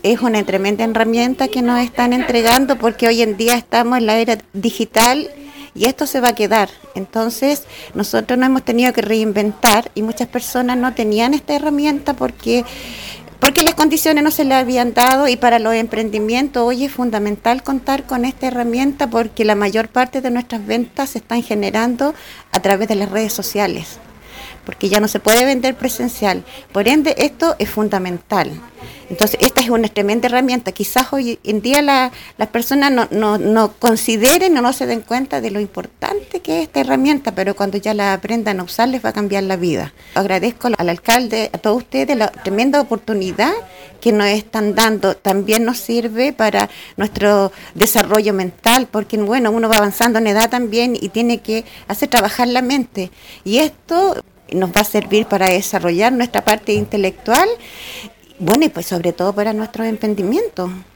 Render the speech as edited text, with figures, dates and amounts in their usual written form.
Es una tremenda herramienta que nos están entregando porque hoy en día estamos en la era digital y esto se va a quedar. Entonces, nosotros nos hemos tenido que reinventar y muchas personas no tenían esta herramienta porque las condiciones no se le habían dado, y para los emprendimientos hoy es fundamental contar con esta herramienta porque la mayor parte de nuestras ventas se están generando a través de las redes sociales, porque ya no se puede vender presencial. Por ende, esto es fundamental. Entonces, esta es una tremenda herramienta. Quizás hoy en día las personas no consideren o no se den cuenta de lo importante que es esta herramienta, pero cuando ya la aprendan a usar les va a cambiar la vida. Agradezco al alcalde, a todos ustedes, la tremenda oportunidad que nos están dando. También nos sirve para nuestro desarrollo mental, porque bueno, uno va avanzando en edad también y tiene que hacer trabajar la mente. Y esto nos va a servir para desarrollar nuestra parte intelectual, bueno, y pues sobre todo para nuestros emprendimientos.